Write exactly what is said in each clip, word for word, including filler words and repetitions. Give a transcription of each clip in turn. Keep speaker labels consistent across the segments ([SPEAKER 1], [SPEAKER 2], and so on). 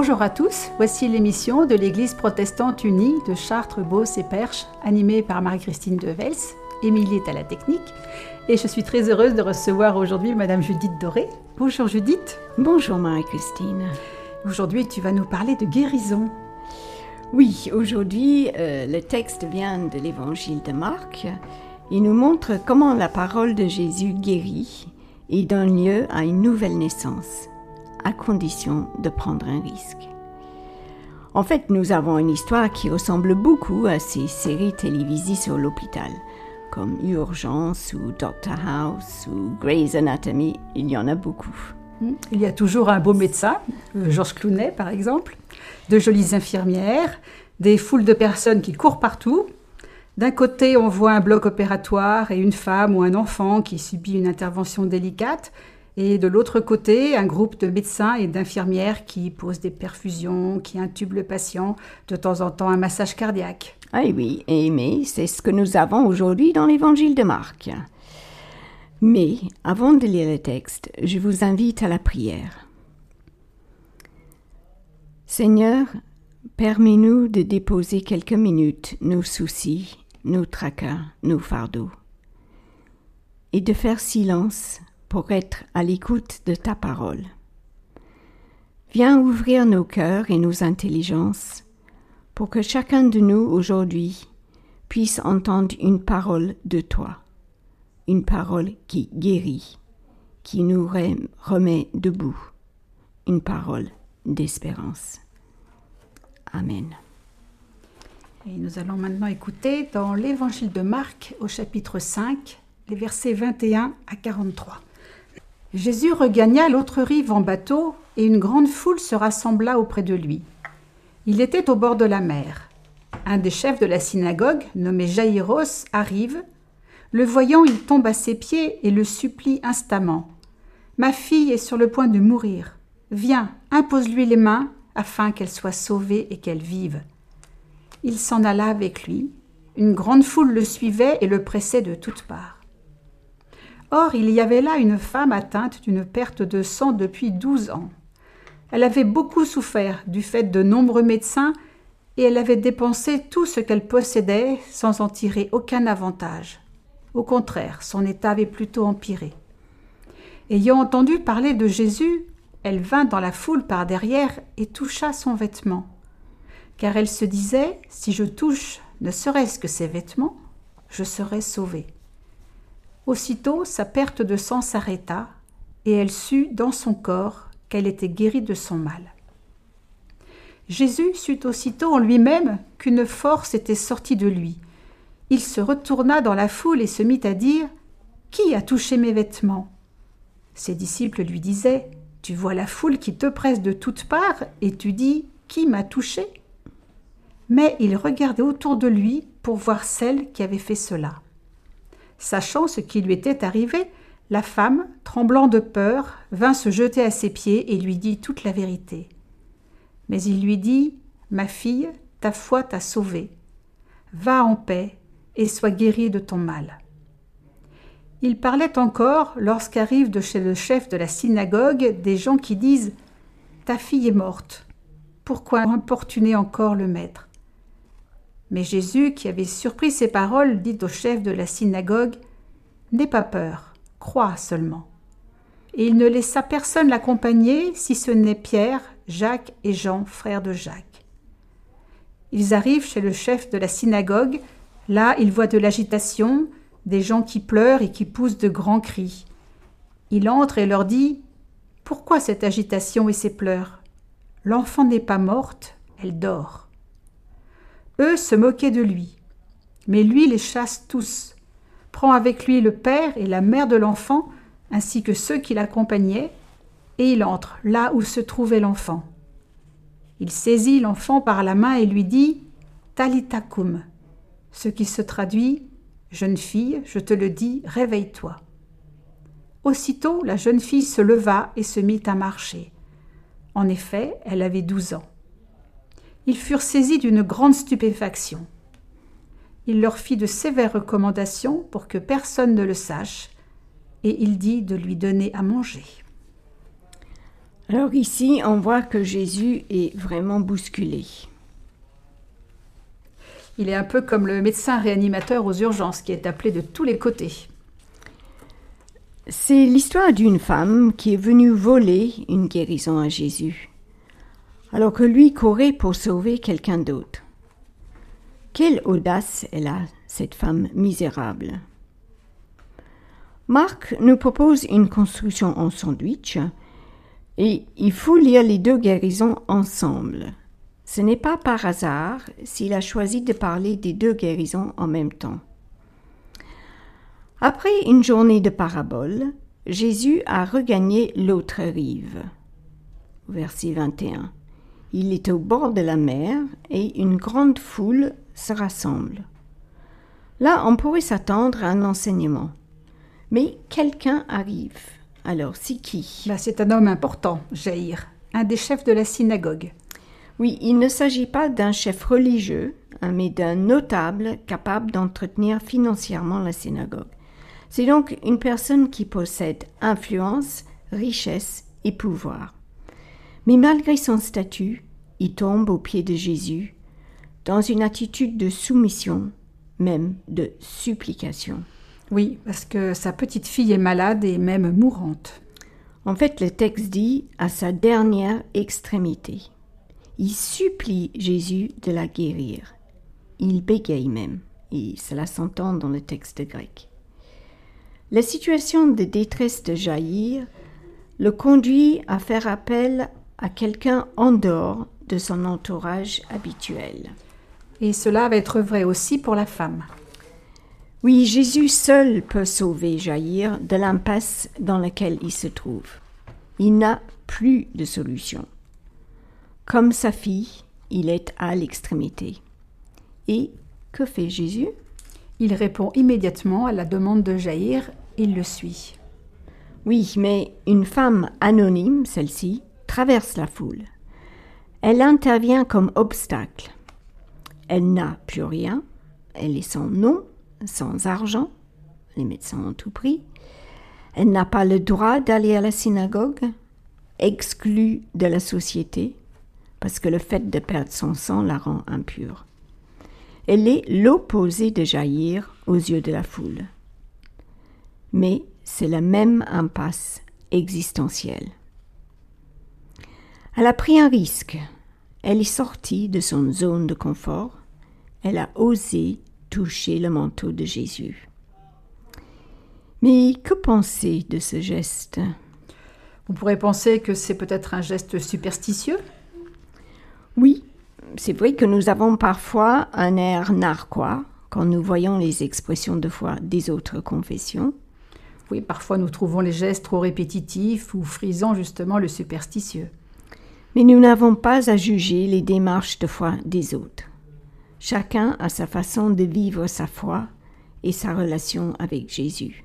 [SPEAKER 1] Bonjour à tous, voici l'émission de l'Église protestante unie de Chartres, Beauce et Perche, animée par Marie-Christine Devels. Émilie est à la technique et je suis très heureuse de recevoir aujourd'hui Madame Judith Doré. Bonjour Judith.
[SPEAKER 2] Bonjour Marie-Christine.
[SPEAKER 1] Aujourd'hui tu vas nous parler de guérison.
[SPEAKER 2] Oui, aujourd'hui euh, le texte vient de l'Évangile de Marc. Il nous montre comment la parole de Jésus guérit et donne lieu à une nouvelle naissance, à condition de prendre un risque. En fait, nous avons une histoire qui ressemble beaucoup à ces séries télévisées sur l'hôpital, comme Urgence ou Doctor House ou Grey's Anatomy, il y en a beaucoup.
[SPEAKER 1] Il y a toujours un beau médecin, Georges Clooney par exemple, de jolies infirmières, des foules de personnes qui courent partout. D'un côté, on voit un bloc opératoire et une femme ou un enfant qui subit une intervention délicate. Et de l'autre côté, un groupe de médecins et d'infirmières qui posent des perfusions, qui intubent le patient, de temps en temps un massage cardiaque.
[SPEAKER 2] Ah oui, et mais c'est ce que nous avons aujourd'hui dans l'Évangile de Marc. Mais, avant de lire le texte, je vous invite à la prière. Seigneur, permets-nous de déposer quelques minutes nos soucis, nos tracas, nos fardeaux, et de faire silence pour être à l'écoute de ta parole. Viens ouvrir nos cœurs et nos intelligences pour que chacun de nous aujourd'hui puisse entendre une parole de toi, une parole qui guérit, qui nous remet debout, une parole d'espérance. Amen.
[SPEAKER 1] Et nous allons maintenant écouter dans l'Évangile de Marc au chapitre cinq, les versets vingt et un à quarante-trois. Jésus regagna l'autre rive en bateau et une grande foule se rassembla auprès de lui. Il était au bord de la mer. Un des chefs de la synagogue, nommé Jaïros, arrive. Le voyant, il tombe à ses pieds et le supplie instamment. « Ma fille est sur le point de mourir. Viens, impose-lui les mains afin qu'elle soit sauvée et qu'elle vive. » Il s'en alla avec lui. Une grande foule le suivait et le pressait de toutes parts. Or, il y avait là une femme atteinte d'une perte de sang depuis douze ans. Elle avait beaucoup souffert du fait de nombreux médecins et elle avait dépensé tout ce qu'elle possédait sans en tirer aucun avantage. Au contraire, son état avait plutôt empiré. Ayant entendu parler de Jésus, elle vint dans la foule par derrière et toucha son vêtement. Car elle se disait, si je touche ne serait-ce que ses vêtements, je serai sauvée. Aussitôt, sa perte de sang s'arrêta et elle sut dans son corps qu'elle était guérie de son mal. Jésus sut aussitôt en lui-même qu'une force était sortie de lui. Il se retourna dans la foule et se mit à dire « Qui a touché mes vêtements ?» Ses disciples lui disaient « Tu vois la foule qui te presse de toutes parts et tu dis « Qui m'a touché ?» Mais il regardait autour de lui pour voir celle qui avait fait cela. Sachant ce qui lui était arrivé, la femme, tremblant de peur, vint se jeter à ses pieds et lui dit toute la vérité. Mais il lui dit « Ma fille, ta foi t'a sauvée. Va en paix et sois guérie de ton mal. » Il parlait encore lorsqu'arrivent de chez le chef de la synagogue des gens qui disent « Ta fille est morte. Pourquoi importuner encore le maître ?» Mais Jésus, qui avait surpris ces paroles, dit au chef de la synagogue « N'aie pas peur, crois seulement. » Et il ne laissa personne l'accompagner, si ce n'est Pierre, Jacques et Jean, frères de Jacques. Ils arrivent chez le chef de la synagogue. Là, ils voient de l'agitation, des gens qui pleurent et qui poussent de grands cris. Il entre et leur dit « Pourquoi cette agitation et ces pleurs ? L'enfant n'est pas morte, elle dort. » Eux se moquaient de lui, mais lui les chasse tous, prend avec lui le père et la mère de l'enfant, ainsi que ceux qui l'accompagnaient, et il entre là où se trouvait l'enfant. Il saisit l'enfant par la main et lui dit « Talitha koum », ce qui se traduit « Jeune fille, je te le dis, réveille-toi ». Aussitôt, la jeune fille se leva et se mit à marcher. En effet, elle avait douze ans. Ils furent saisis d'une grande stupéfaction. Il leur fit de sévères recommandations pour que personne ne le sache, et il dit de lui donner à manger.
[SPEAKER 2] Alors ici, on voit que Jésus est vraiment bousculé.
[SPEAKER 1] Il est un peu comme le médecin réanimateur aux urgences qui est appelé de tous les côtés.
[SPEAKER 2] C'est l'histoire d'une femme qui est venue voler une guérison à Jésus, alors que lui courait pour sauver quelqu'un d'autre. Quelle audace elle a, cette femme misérable. Marc nous propose une construction en sandwich et il faut lire les deux guérisons ensemble. Ce n'est pas par hasard s'il a choisi de parler des deux guérisons en même temps. Après une journée de paraboles, Jésus a regagné l'autre rive. Verset vingt et un. Il est au bord de la mer et une grande foule se rassemble. Là, on pourrait s'attendre à un enseignement. Mais quelqu'un arrive. Alors, c'est qui?
[SPEAKER 1] Là, c'est un homme important, Jaïr, un des chefs de la synagogue.
[SPEAKER 2] Oui, il ne s'agit pas d'un chef religieux, mais d'un notable capable d'entretenir financièrement la synagogue. C'est donc une personne qui possède influence, richesse et pouvoir. Mais malgré son statut, il tombe aux pieds de Jésus, dans une attitude de soumission, même de supplication.
[SPEAKER 1] Oui, parce que sa petite fille est malade et même mourante.
[SPEAKER 2] En fait, le texte dit à sa dernière extrémité. Il supplie Jésus de la guérir. Il bégaye même, et cela s'entend dans le texte grec. La situation de détresse de Jaïr le conduit à faire appel à quelqu'un en dehors de son entourage habituel.
[SPEAKER 1] Et cela va être vrai aussi pour la femme.
[SPEAKER 2] Oui, Jésus seul peut sauver Jaïr de l'impasse dans laquelle il se trouve. Il n'a plus de solution. Comme sa fille, il est à l'extrémité. Et que fait Jésus?
[SPEAKER 1] Il répond immédiatement à la demande de Jaïr, il le suit.
[SPEAKER 2] Oui, mais une femme anonyme, celle-ci, traverse la foule. Elle intervient comme obstacle. Elle n'a plus rien, elle est sans nom, sans argent, les médecins ont tout pris. Elle n'a pas le droit d'aller à la synagogue, exclue de la société, parce que le fait de perdre son sang la rend impure. Elle est l'opposé de Jaïr aux yeux de la foule. Mais c'est la même impasse existentielle. Elle a pris un risque. Elle est sortie de son zone de confort. Elle a osé toucher le manteau de Jésus. Mais que penser de ce geste?
[SPEAKER 1] On pourrait penser que c'est peut-être un geste superstitieux.
[SPEAKER 2] Oui, c'est vrai que nous avons parfois un air narquois quand nous voyons les expressions de foi des autres confessions.
[SPEAKER 1] Oui, parfois nous trouvons les gestes trop répétitifs ou frisant justement le superstitieux.
[SPEAKER 2] Mais nous n'avons pas à juger les démarches de foi des autres. Chacun a sa façon de vivre sa foi et sa relation avec Jésus.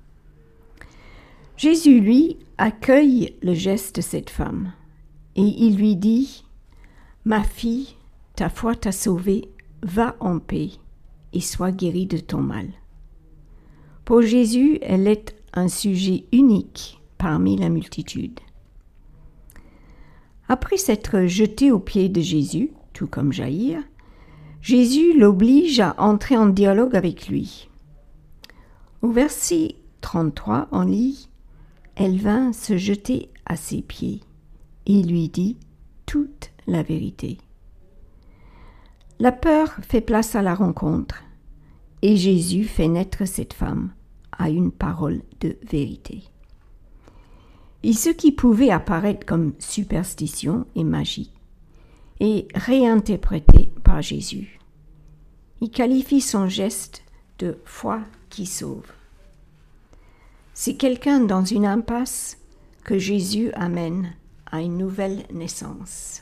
[SPEAKER 2] Jésus, lui, accueille le geste de cette femme et il lui dit « Ma fille, ta foi t'a sauvée, va en paix et sois guérie de ton mal. » Pour Jésus, elle est un sujet unique parmi la multitude. Après s'être jeté aux pieds de Jésus, tout comme Jaïr, Jésus l'oblige à entrer en dialogue avec lui. Au verset trente-trois, on lit « Elle vint se jeter à ses pieds et lui dit toute la vérité. » La peur fait place à la rencontre et Jésus fait naître cette femme à une parole de vérité. Et ce qui pouvait apparaître comme superstition et magie est réinterprété par Jésus. Il qualifie son geste de foi qui sauve. C'est quelqu'un dans une impasse que Jésus amène à une nouvelle naissance.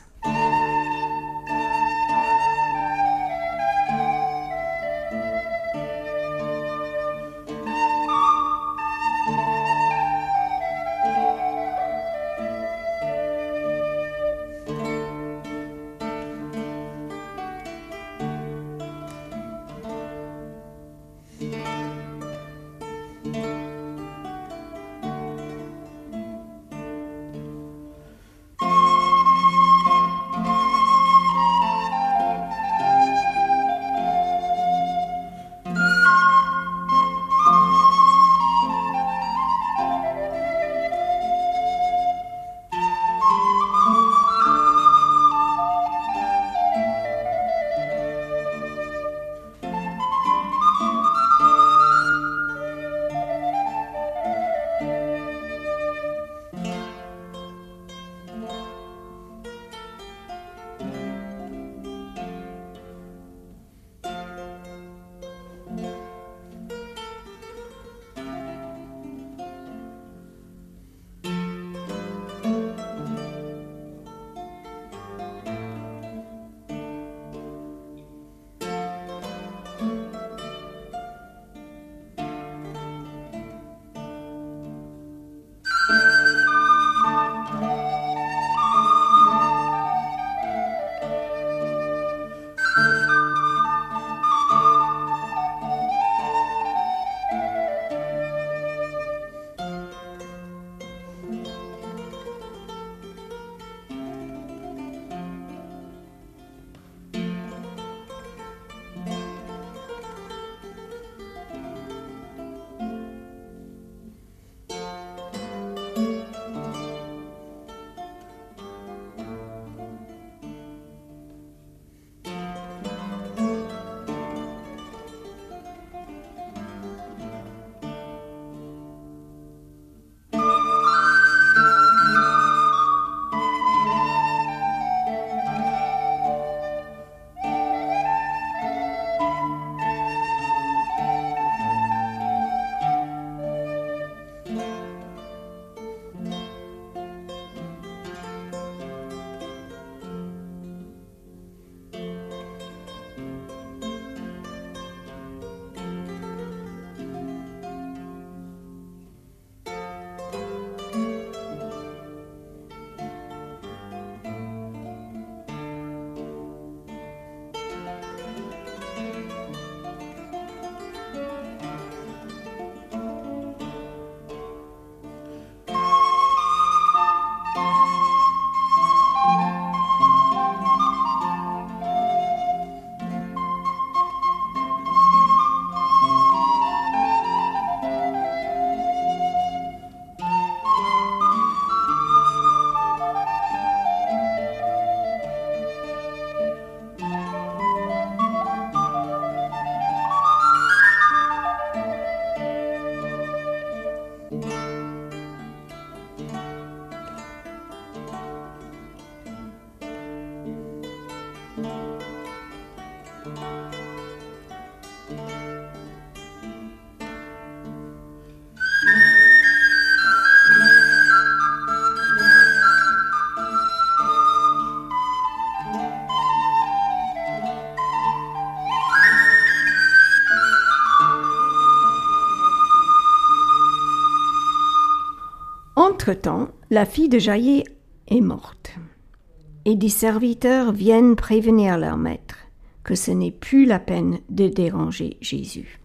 [SPEAKER 2] Entre-temps, la fille de Jaïr est morte, et des serviteurs viennent prévenir leur maître que ce n'est plus la peine de déranger Jésus.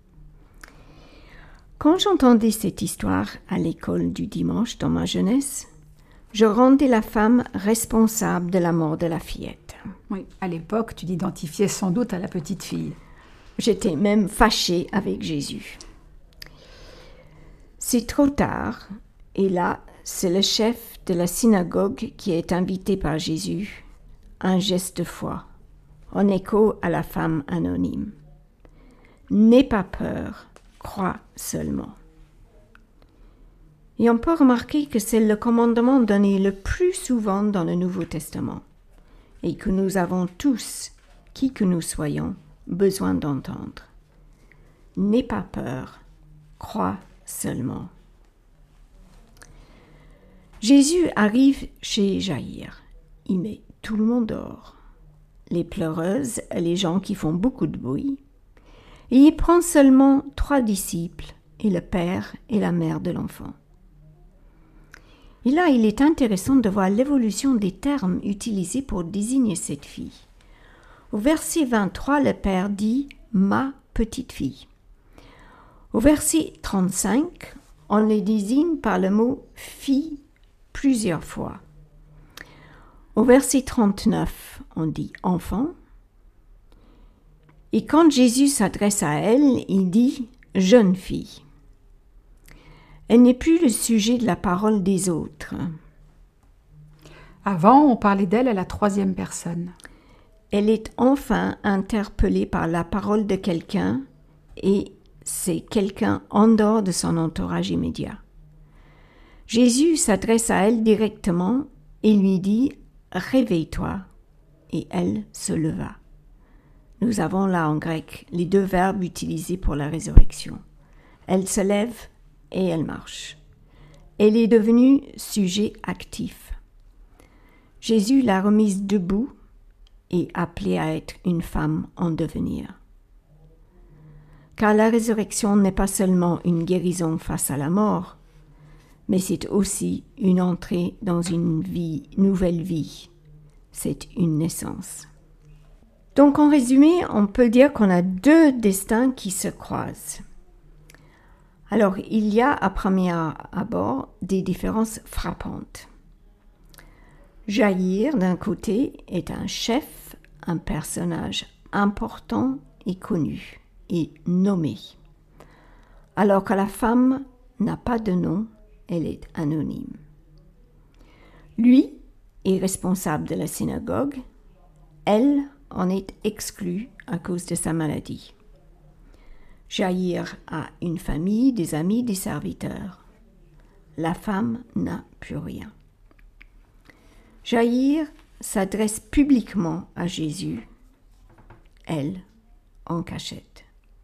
[SPEAKER 2] Quand j'entendais cette histoire à l'école du dimanche dans ma jeunesse, je rendais la femme responsable de la mort de la fillette.
[SPEAKER 1] Oui, à l'époque, tu t'identifiais sans doute à la petite fille.
[SPEAKER 2] J'étais même fâchée avec Jésus. C'est trop tard, et là, c'est le chef de la synagogue qui est invité par Jésus, un geste de foi, en écho à la femme anonyme. N'aie pas peur, crois seulement. Et on peut remarquer que c'est le commandement donné le plus souvent dans le Nouveau Testament, et que nous avons tous, qui que nous soyons, besoin d'entendre. N'aie pas peur, crois seulement. Jésus arrive chez Jaïr. Il met tout le monde dehors, les pleureuses et les gens qui font beaucoup de bruit, et il prend seulement trois disciples et le père et la mère de l'enfant. Et là, il est intéressant de voir l'évolution des termes utilisés pour désigner cette fille. Au verset vingt-trois, le père dit « ma petite fille ». Au verset trente-cinq, on les désigne par le mot « fille » plusieurs fois. Au verset trente-neuf, on dit « enfant ». Et quand Jésus s'adresse à elle, il dit « jeune fille ». Elle n'est plus le sujet de la parole des autres.
[SPEAKER 1] Avant, on parlait d'elle à la troisième personne.
[SPEAKER 2] Elle est enfin interpellée par la parole de quelqu'un, et c'est quelqu'un en dehors de son entourage immédiat. Jésus s'adresse à elle directement et lui dit « réveille-toi » et elle se leva. Nous avons là en grec les deux verbes utilisés pour la résurrection. Elle se lève et elle marche. Elle est devenue sujet actif. Jésus l'a remise debout et appelée à être une femme en devenir. Car la résurrection n'est pas seulement une guérison face à la mort, mais c'est aussi une entrée dans une vie, nouvelle vie. C'est une naissance. Donc en résumé, on peut dire qu'on a deux destins qui se croisent. Alors, il y a à premier abord des différences frappantes. Jaïr, d'un côté, est un chef, un personnage important et connu, et nommé. Alors que la femme n'a pas de nom, elle est anonyme. Lui est responsable de la synagogue, elle en est exclue à cause de sa maladie. Jaïr a une famille, des amis, des serviteurs. La femme n'a plus rien. Jaïr s'adresse publiquement à Jésus, elle en cachette.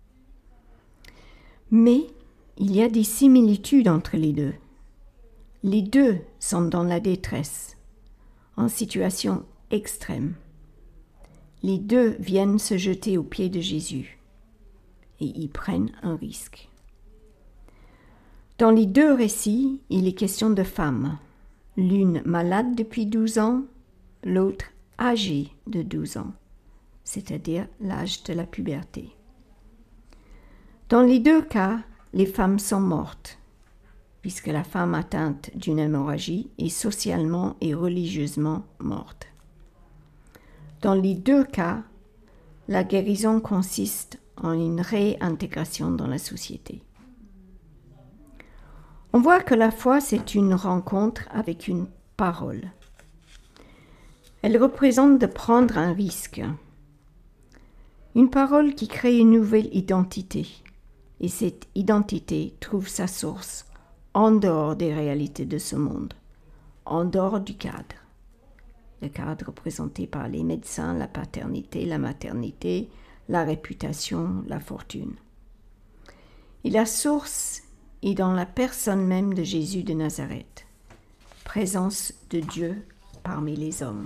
[SPEAKER 2] Mais il y a des similitudes entre les deux. Les deux sont dans la détresse, en situation extrême. Les deux viennent se jeter aux pieds de Jésus et y prennent un risque. Dans les deux récits, il est question de femmes, l'une malade depuis douze ans, l'autre âgée de douze ans, c'est-à-dire l'âge de la puberté. Dans les deux cas, les femmes sont mortes, puisque la femme atteinte d'une hémorragie est socialement et religieusement morte. Dans les deux cas, la guérison consiste en une réintégration dans la société. On voit que la foi, c'est une rencontre avec une parole. Elle représente de prendre un risque. Une parole qui crée une nouvelle identité. Et cette identité trouve sa source en dehors des réalités de ce monde, en dehors du cadre. Le cadre représenté par les médecins, la paternité, la maternité, la réputation, la fortune. Et la source est dans la personne même de Jésus de Nazareth, présence de Dieu parmi les hommes.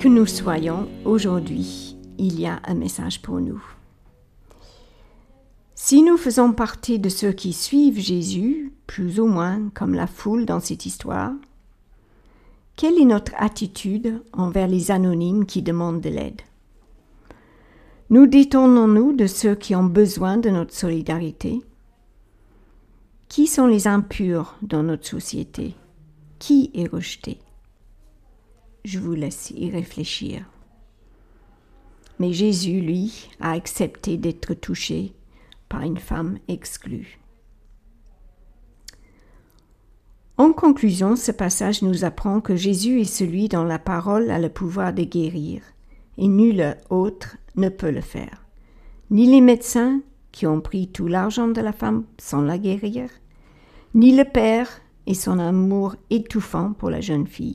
[SPEAKER 2] que nous soyons aujourd'hui, il y a un message pour nous. Si nous faisons partie de ceux qui suivent Jésus, plus ou moins comme la foule dans cette histoire, quelle est notre attitude envers les anonymes qui demandent de l'aide? Nous détournons-nous de ceux qui ont besoin de notre solidarité? Qui sont les impurs dans notre société? Qui est rejeté? Je vous laisse y réfléchir. Mais Jésus, lui, a accepté d'être touché par une femme exclue. En conclusion, ce passage nous apprend que Jésus est celui dont la parole a le pouvoir de guérir, et nul autre ne peut le faire. Ni les médecins qui ont pris tout l'argent de la femme sans la guérir, ni le Père et son amour étouffant pour la jeune fille.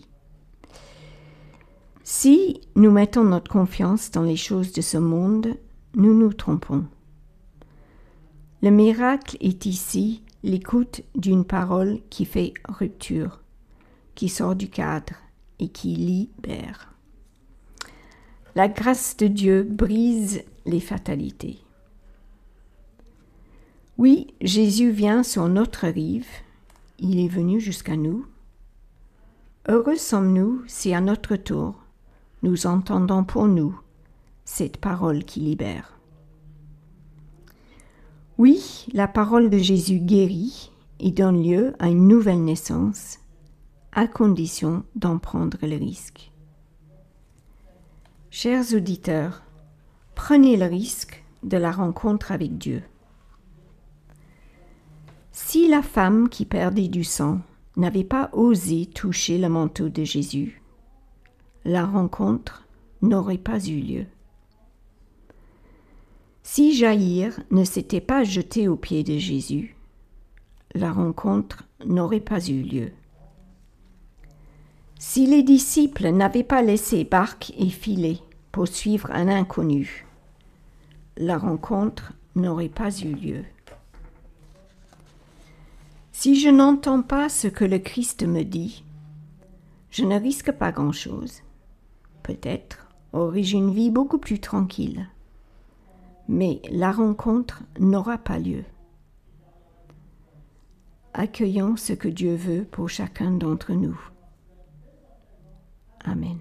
[SPEAKER 2] Si nous mettons notre confiance dans les choses de ce monde, nous nous trompons. Le miracle est ici l'écoute d'une parole qui fait rupture, qui sort du cadre et qui libère. La grâce de Dieu brise les fatalités. Oui, Jésus vient sur notre rive, il est venu jusqu'à nous. Heureux sommes-nous si à notre tour, nous entendons pour nous cette parole qui libère. Oui, la parole de Jésus guérit et donne lieu à une nouvelle naissance, à condition d'en prendre le risque. Chers auditeurs, prenez le risque de la rencontre avec Dieu. Si la femme qui perdait du sang n'avait pas osé toucher le manteau de Jésus, la rencontre n'aurait pas eu lieu. Si Jaïr ne s'était pas jeté aux pieds de Jésus, la rencontre n'aurait pas eu lieu. Si les disciples n'avaient pas laissé barque et filet pour suivre un inconnu, la rencontre n'aurait pas eu lieu. Si je n'entends pas ce que le Christ me dit, je ne risque pas grand-chose. Peut-être aurais-je une vie beaucoup plus tranquille. Mais la rencontre n'aura pas lieu. Accueillons ce que Dieu veut pour chacun d'entre nous. Amen.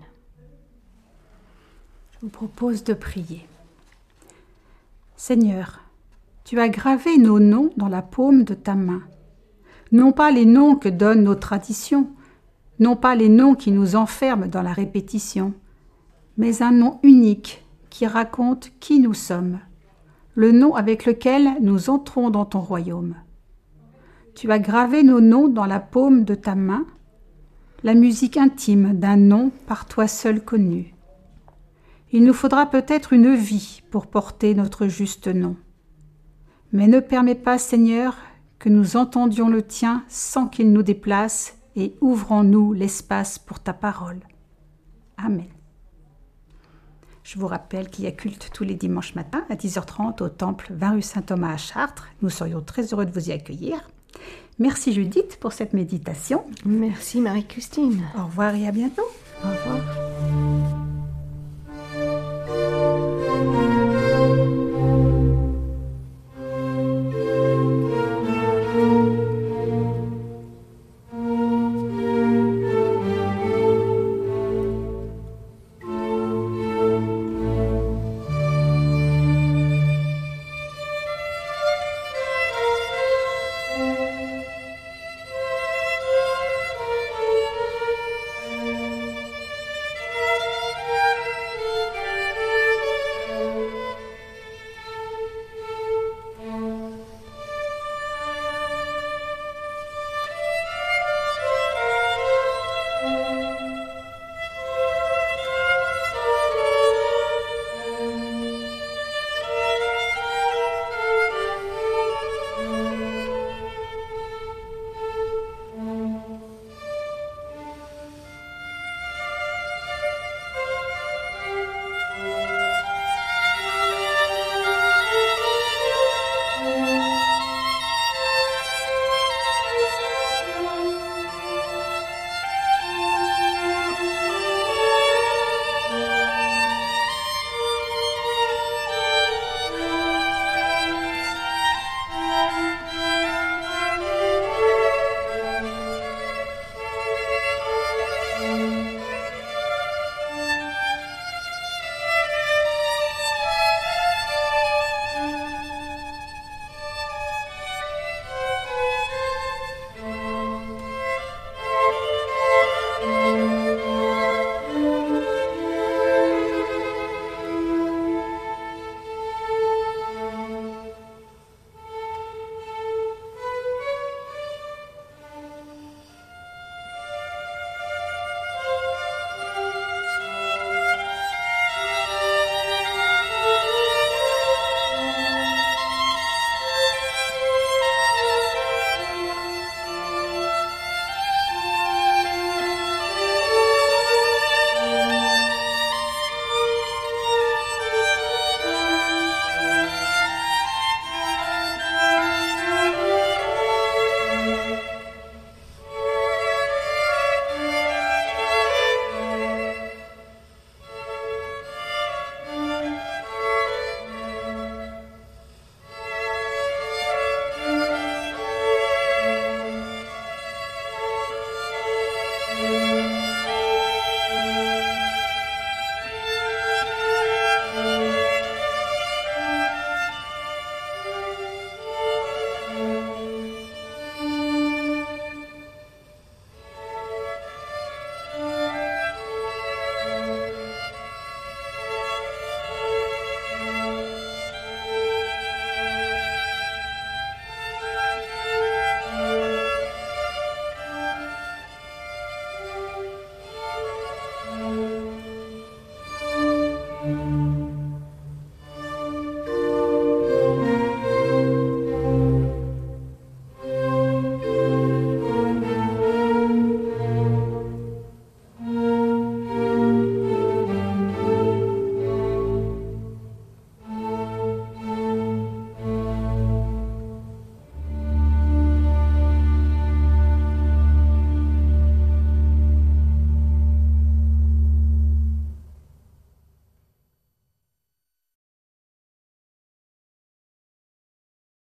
[SPEAKER 1] Je vous propose de prier. Seigneur, tu as gravé nos noms dans la paume de ta main. Non pas les noms que donnent nos traditions, non pas les noms qui nous enferment dans la répétition, mais un nom unique qui raconte qui nous sommes, le nom avec lequel nous entrons dans ton royaume. Tu as gravé nos noms dans la paume de ta main, la musique intime d'un nom par toi seul connu. Il nous faudra peut-être une vie pour porter notre juste nom. Mais ne permets pas, Seigneur, que nous entendions le tien sans qu'il nous déplace et ouvre en nous l'espace pour ta parole. Amen. Je vous rappelle qu'il y a culte tous les dimanches matins à dix heures trente au temple vingt rue Saint-Thomas à Chartres. Nous serions très heureux de vous y accueillir. Merci Judith pour cette méditation.
[SPEAKER 2] Merci Marie-Christine.
[SPEAKER 1] Au revoir et à bientôt.
[SPEAKER 2] Au revoir.